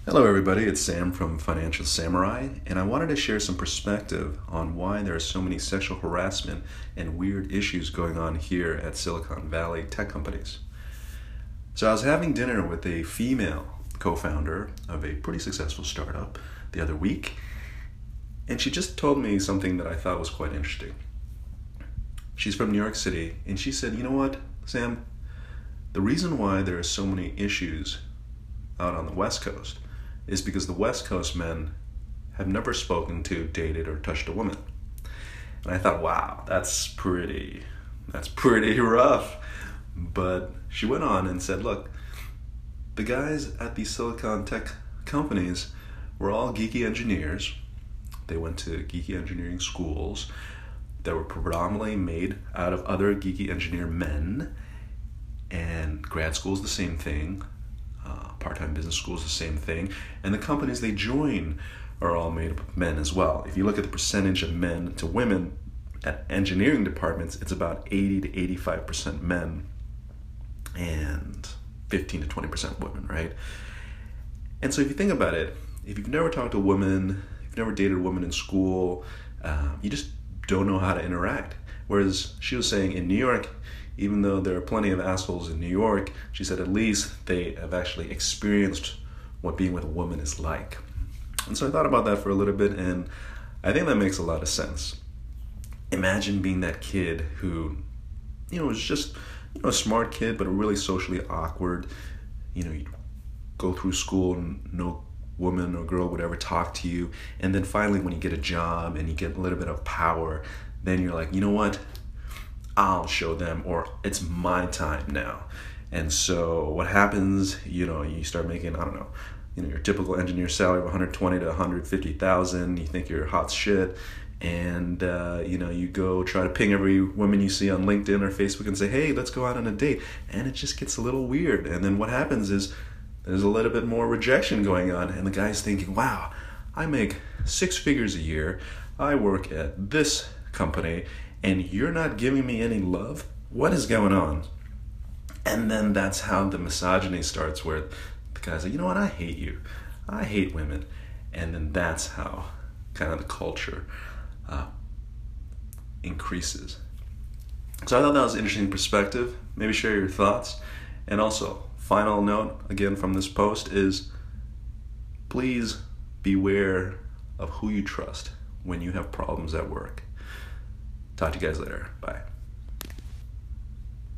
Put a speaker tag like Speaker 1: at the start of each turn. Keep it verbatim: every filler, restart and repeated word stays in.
Speaker 1: Hello, everybody. It's Sam from Financial Samurai, and I wanted to share some perspective on why there are so many sexual harassment and weird issues going on here at Silicon Valley tech companies. So, I was having dinner with a female co founder of a pretty successful startup the other week, and she just told me something that I thought was quite interesting. She's from New York City, and she said, "You know what, Sam? The reason why there are so many issues out on the West Coast is because the West Coast men have never spoken to, dated, or touched a woman." And I thought, wow, that's pretty, that's pretty rough. But she went on and said, look, the guys at these Silicon tech companies were all geeky engineers. They went to geeky engineering schools that were predominantly made out of other geeky engineer men. And grad school is the same thing. Uh, part-time business school is the same thing, and the companies they join are all made up of men as well. If you look at the percentage of men to women at engineering departments, it's about eighty to eighty-five percent men and fifteen to twenty percent women, right? And so if you think about it, if you've never talked to a woman, if you've never dated a woman in school, uh, you just don't know how to interact. Whereas she was saying in New York, even though there are plenty of assholes in New York, she said at least they have actually experienced what being with a woman is like. And so I thought about that for a little bit, and I think that makes a lot of sense. Imagine being that kid who, you know, was just, you know, a smart kid, but really socially awkward. You know, you go through school and no woman or girl would ever talk to you. And then finally when you get a job and you get a little bit of power, then you're like, you know what? I'll show them, or it's my time now. And so what happens, you know, you start making, I don't know, you know, your typical engineer salary of one hundred twenty to one hundred fifty thousand, you think you're hot shit, and uh, you know, you go try to ping every woman you see on LinkedIn or Facebook and say, hey, let's go out on a date. And it just gets a little weird. And then what happens is there's a little bit more rejection going on, and the guy's thinking, wow, I make six figures a year, I work at this company, and you're not giving me any love? What is going on? And then that's how the misogyny starts, where the guy's like, you know what, I hate you. I hate women. And then that's how kind of the culture uh, increases. So I thought that was an interesting perspective. Maybe share your thoughts. And also, final note, again, from this post is, please beware of who you trust when you have problems at work. Talk to you guys later. Bye.